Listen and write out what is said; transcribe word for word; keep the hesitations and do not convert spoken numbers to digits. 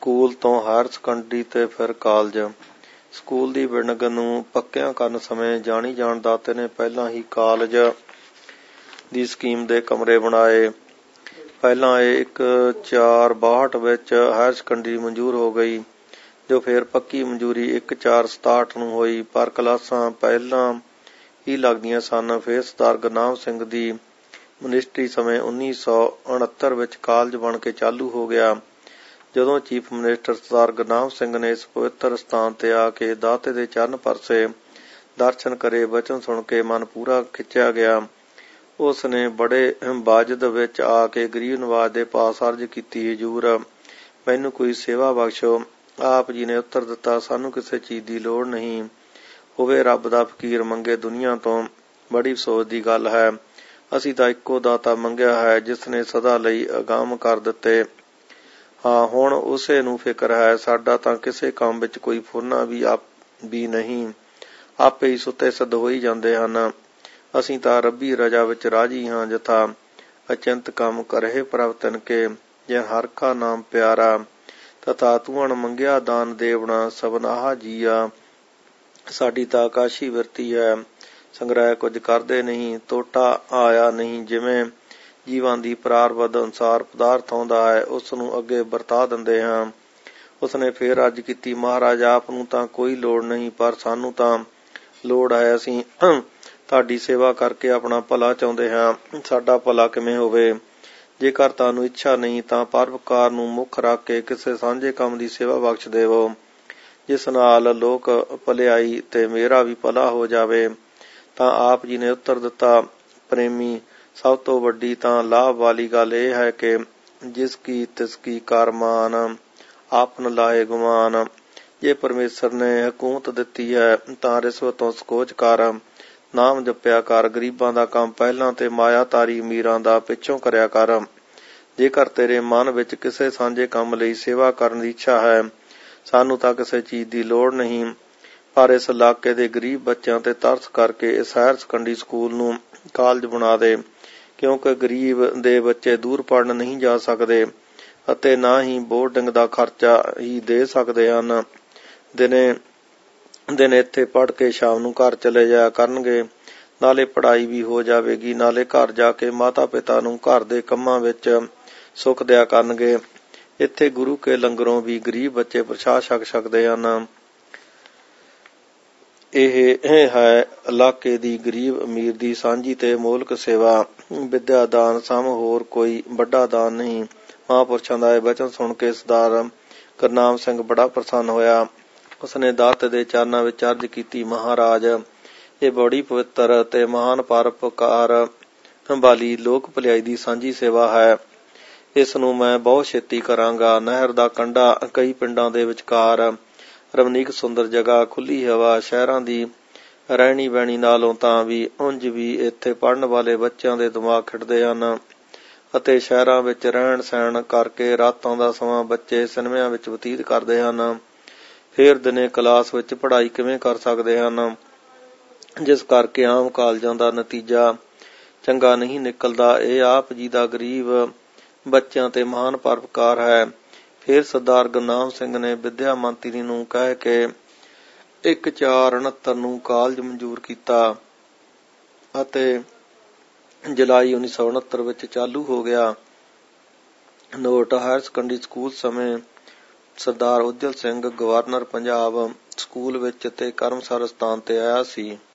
School ਤੋਂ higher secondary ਤੇ ਫਿਰ ਕਾਲਜ। ਸਕੂਲ ਦੀ ਬਿਲਡਿੰਗ ਨੂੰ ਪੱਕਿਆਂ ਕਰਨ ਸਮੇਂ ਜਾਣੀ ਜਾਣ ਦਾਤੇ ਨੇ ਪਹਿਲਾਂ ਹੀ ਕਾਲਜ ਦੀ ਸਕੀਮ ਦੇ ਕਮਰੇ ਬਣਾਏ। ਪਹਿਲਾਂ ਇਹ ਇੱਕ ਚਾਰ ਬਾਹਠ ਵਿੱਚ ਹਾਇਰ ਸੈਕੰਡਰੀ ਮਨਜ਼ੂਰ ਹੋ ਗਈ, ਜੋ ਫਿਰ ਪੱਕੀ ਮਨਜ਼ੂਰੀ ਇੱਕ ਚਾਰ ਸਤਾਹਠ ਨੂੰ ਹੋਈ। ਪਰ ਕਲਾਸਾਂ ਪਹਿਲਾਂ ਹੀ ਲੱਗਦੀਆਂ ਸਨ। ਫਿਰ ਸਰਦਾਰ ਗੁਰਨਾਮ ਸਿੰਘ ਦੀ ਮਨਿਸਟਰੀ ਸਮੇਂ ਉੱਨੀ ਸੌ ਉਣੱਤਰ ਵਿੱਚ ਕਾਲਜ ਬਣ ਕੇ ਚਾਲੂ ਹੋ ਗਿਆ। ਜਦੋਂ ਚੀਫ ਮਿਨਿਸਟਰ ਸਰਦਾਰ ਗੁਰਨਾਮ ਸਿੰਘ ਨੇ ਇਸ ਪਵਿੱਤਰ ਸਥਾਨ ਤੇ ਆ ਕੇ ਦਾਤੇ ਦੇ ਚਰਨ ਪਰਸੇ, ਦਰਸ਼ਨ ਕਰੇ, ਵਚਨ ਸੁਣ ਕੇ ਮਨ ਪੂਰਾ ਖਿੱਚਿਆ ਗਿਆ। ਉਸ ਨੇ ਬੜੇ ਵਾਜਦ ਵਿੱਚ ਆ ਕੇ ਗਰੀਬ ਨਵਾਜ ਦੇ ਪਾਸ ਅਰਜ਼ ਕੀਤੀ, ਹਜ਼ੂਰ ਮੈਨੂੰ ਕੋਈ ਸੇਵਾ ਬਖਸ਼ੋ। ਆਪ ਜੀ ਨੇ ਉੱਤਰ ਦਿੱਤਾ, ਸਾਨੂੰ ਕਿਸੇ ਚੀਜ਼ ਦੀ ਲੋੜ ਨਹੀਂ। ਹੋਵੇ ਰੱਬ ਦਾ ਫਕੀਰ ਮੰਗੇ ਦੁਨੀਆ ਤੋਂ, ਬੜੀ ਅਫਸੋਸ ਦੀ ਗੱਲ ਹੈ। ਅਸੀਂ ਤਾਂ ਇੱਕੋ ਦਾਤਾ ਮੰਗਿਆ ਹੈ, ਜਿਸ ਨੇ ਸਦਾ ਲਈ ਅਗਮ ਕਰ ਦਿੱਤੇ। ਹਾਂ, ਹੁਣ ਉਸੇ ਨੂੰ ਫਿਕਰ ਹੈ। ਸਾਡਾ ਤਾਂ ਕਿਸੇ ਕੰਮ ਵਿੱਚ ਕੋਈ ਫੁਰਨਾ ਵੀ ਆਪ ਵੀ ਨਹੀਂ, ਆਪੇ ਹੀ ਸੁੱਤੇ ਸਿੱਧ ਹੋਈ ਜਾਂਦੇ ਹਨ। ਅਸੀਂ ਤਾਂ ਰੱਬੀ ਰਜਾ ਵਿੱਚ ਰਾਜੀ ਹਾਂ। ਜਥਾ ਅਚਿੰਤ ਕੰਮ ਕਰਹਿ ਪ੍ਰਭ ਤਿਨਕੇ, ਜੇ ਹਰ ਕਾ ਨਾਮ ਪਿਆਰਾ। ਤਥਾ ਤੂੰ ਅਣ ਮੰਗਿਆ ਦਾਨ ਦੇਵਣਾ, ਸਭਨਾਹ ਜੀਆ। ਸਾਡੀ ਤਾਂ ਆਕਾਸ਼ੀ ਬਿਰਤੀ ਹੈ, ਸੰਗ੍ਰਹਿ ਕੁਝ ਕਰਦੇ ਨਹੀਂ, ਟੋਟਾ ਆਇਆ ਨਹੀਂ। ਜਿਵੇਂ ਜੀਵਾਂ ਦੀ ਪ੍ਰਾਰਬਧ ਅਨੁਸਾਰ ਪਦਾਰਥ ਆਉਂਦਾ ਹੈ, ਉਸ ਨੂੰ ਅੱਗੇ ਵਰਤਾ ਦਿੰਦੇ ਹਾਂ। ਉਸਨੇ ਫੇਰ ਅਰਜ਼ ਕੀਤੀ, ਮਹਾਰਾਜ ਆਪ ਨੂੰ ਤਾਂ ਕੋਈ ਲੋੜ ਨਹੀਂ, ਪਰ ਸਾਨੂੰ ਤਾਂ ਲੋੜ ਹੈ। ਅਸੀਂ ਤੁਹਾਡੀ ਸੇਵਾ ਕਰਕੇ ਆਪਣਾ ਭਲਾ ਚਾਹੁੰਦੇ ਹਾਂ। ਸਾਡਾ ਭਲਾ ਕਿਵੇਂ ਹੋਵੇ? ਜੇਕਰ ਤੁਹਾਨੂੰ ਇੱਛਾ ਨਹੀਂ ਤਾਂ ਪਰਉਪਕਾਰ ਨੂੰ ਮੁੱਖ ਰੱਖ ਕੇ ਕਿਸੇ ਸਾਂਝੇ ਕੰਮ ਦੀ ਸੇਵਾ ਬਖਸ਼ ਦੇਵੋ, ਜਿਸ ਨਾਲ ਲੋਕ ਭਲਾਈ ਤੇ ਮੇਰਾ ਵੀ ਭਲਾ ਹੋ ਜਾਵੇ। ਤਾਂ ਆਪ ਜੀ ਨੇ ਉੱਤਰ ਦਿੱਤਾ, ਪ੍ਰੇਮੀ, ਸਭ ਤੋਂ ਵੱਡੀ ਤਾਂ ਲਾਭ ਵਾਲੀ ਗੱਲ ਇਹ ਹੈ ਕਿ ਜਿਸ ਕੀ ਤਿਸ ਕੀ ਕਰ ਮਾਨ, ਆਪਨ ਲਾਏ ਗੁਮਾਨ। ਜੇ ਪਰਮੇਸ਼ਰ ਨੇ ਹਕੂਮਤ ਦਿੱਤੀ ਹੈ ਤਾਂ ਰਿਸ਼ਵਤ ਤੋਂ ਸਕੋਚ ਕਰ, ਨਾਮ ਜਪਿਆ ਕਰ, ਗਰੀਬਾਂ ਦਾ ਕੰਮ ਪਹਿਲਾਂ ਤੇ ਮਾਇਆਤਾਰੀ ਅਮੀਰਾਂ ਦਾ ਪਿੱਛੋਂ ਕਰਿਆ ਕਰ। ਜੇਕਰ ਤੇਰੇ ਮਨ ਵਿੱਚ ਕਿਸੇ ਸਾਂਝੇ ਕੰਮ ਲਈ ਸੇਵਾ ਕਰਨ ਦੀ ਇੱਛਾ ਹੈ, ਸਾਨੂੰ ਤਾਂ ਕਿਸੇ ਚੀਜ਼ ਦੀ ਲੋੜ ਨਹੀਂ, ਪਰ ਇਸ ਇਲਾਕੇ ਦੇ ਗਰੀਬ ਬੱਚਿਆਂ ਤੇ ਤਰਸ ਕਰਕੇ ਇਸ ਹਾਇਰ ਸੈਕੰਡਰੀ ਸਕੂਲ ਨੂੰ ਕਾਲਜ ਬਣਾ ਦੇ, ਕਿਉਂਕਿ ਗਰੀਬ ਦੇ ਬੱਚੇ ਦੂਰ ਪੜ੍ਹਨ ਨਹੀਂ ਜਾ ਸਕਦੇ ਅਤੇ ਨਾ ਹੀ ਬੋਰਡਿੰਗ ਦਾ ਖਰਚਾ ਹੀ ਦੇ ਸਕਦੇ ਹਨ। ਦਿਨੇ ਦਿਨ ਇੱਥੇ ਪੜ੍ਹ ਕੇ ਸ਼ਾਮ ਨੂੰ ਘਰ ਚਲੇ ਜਾਇਆ ਕਰਨਗੇ। ਨਾਲੇ ਪੜ੍ਹਾਈ ਵੀ ਹੋ ਜਾਵੇਗੀ, ਨਾਲੇ ਘਰ ਜਾ ਕੇ ਮਾਤਾ ਪਿਤਾ ਨੂੰ ਘਰ ਦੇ ਕੰਮਾਂ ਵਿੱਚ ਸੁੱਖ ਦਿਆ ਕਰਨਗੇ। ਇੱਥੇ ਗੁਰੂ ਕੇ ਲੰਗਰੋਂ ਵੀ ਗਰੀਬ ਬੱਚੇ ਪ੍ਰਸ਼ਾਦ ਛਕ ਸਕਦੇ ਹਨ। ਇਹ ਹੈ ਇਲਾਕੇ ਦੀ ਗਰੀਬ ਅਮੀਰ ਦੀ ਸਾਂਝੀ ਤੇ ਮੋਲਕ ਸੇਵਾ। ਵਿਦਿਆ ਦਾਨ ਸਮ ਹੋਰ ਕੋਈ ਵੱਡਾ ਦਾਨ ਨਹੀਂ। ਮਹਾਂਪੁਰਸ਼ਾਂ ਦਾ ਇਹ ਵਚਨ ਸੁਣ ਕੇ ਸਰਦਾਰ ਗੁਰਨਾਮ ਸਿੰਘ ਬੜਾ ਪ੍ਰਸੰਨ ਹੋਇਆ। ਉਸਨੇ ਦਾਤੇ ਦੇ ਚਰਨਾਂ ਵਿੱਚ ਅਰਜ਼ ਕੀਤੀ, ਮਹਾਰਾਜ ਇਹ ਬੜੀ ਪਵਿੱਤਰ ਅਤੇ ਮਹਾਨ ਪਰਉਪਕਾਰ ਵਾਲੀ ਲੋਕ ਭਲਾਈ ਦੀ ਸਾਂਝੀ ਸੇਵਾ ਹੈ। ਇਸ ਨੂੰ ਮੈਂ ਬਹੁਤ ਛੇਤੀ ਕਰਾਂਗਾ। ਨਹਿਰ ਦਾ ਕੰਢਾ, ਕਈ ਪਿੰਡਾਂ ਦੇ ਵਿਚਕਾਰ, ਰਮਣੀਕ ਸੁੰਦਰ ਜਗ੍ਹਾ, ਖੁੱਲੀ ਹਵਾ, ਸ਼ਹਿਰਾਂ ਦੀ ਰਹਿਣੀ ਬਹਿਣੀ ਨਾਲੋਂ ਤਾਂ ਵੀ ਉਂਝ ਵੀ ਇੱਥੇ ਪੜ੍ਹਨ ਵਾਲੇ ਬੱਚਿਆਂ ਦੇ ਦਿਮਾਗ ਖਿੜਦੇ ਹਨ ਅਤੇ ਸ਼ਹਿਰਾਂ ਵਿੱਚ ਰਹਿਣ ਸਹਿਣ ਕਰਕੇ ਰਾਤਾਂ ਦਾ ਸਮਾਂ ਬੱਚੇ ਸਿਨੇਮਿਆਂ ਵਿੱਚ ਬਤੀਤ ਕਰਦੇ ਹਨ। ਫੇਰ ਦਿਨੇ ਕਲਾਸ ਵਿੱਚ ਪੜ੍ਹਾਈ ਕਿਵੇਂ ਕਰ ਸਕਦੇ ਹਨ, ਜਿਸ ਕਰਕੇ ਆਮ ਕਾਲਜਾਂ ਦਾ ਨਤੀਜਾ ਚੰਗਾ ਨਹੀਂ ਨਿਕਲਦਾ। ਇਹ ਆਪ ਜੀ ਦਾ ਗਰੀਬ ਬੱਚਿਆਂ ਤੇ ਮਹਾਨ ਪਰਉਪਕਾਰ ਹੈ। ਫਿਰ ਸਰਦਾਰ ਗੁਰਨਾਮ ਸਿੰਘ ਨੇ ਵਿਦਿਆ ਮੰਤਰੀ ਨੂੰ ਕਹਿ ਕੇ ਇੱਕ ਚਾਰ ਉਣੱਤਰ ਨੂੰ ਕਾਲਜ ਮਨਜ਼ੂਰ ਕੀਤਾ ਅਤੇ ਜੁਲਾਈ ਉੱਨੀ ਸੌ ਉਣੱਤਰ ਵਿੱਚ ਚਾਲੂ ਹੋ ਗਿਆ। ਨੋਟ: ਹਾਇਰ ਸੈਕੰਡਰੀ ਸਕੂਲ ਸਮੇਂ ਸਰਦਾਰ ਉਜਲ ਸਿੰਘ ਗਵਰਨਰ ਪੰਜਾਬ ਸਕੂਲ ਵਿੱਚ ਤੇ ਕਰਮਸਰ ਸਥਾਨ ਤੇ ਆਇਆ ਸੀ।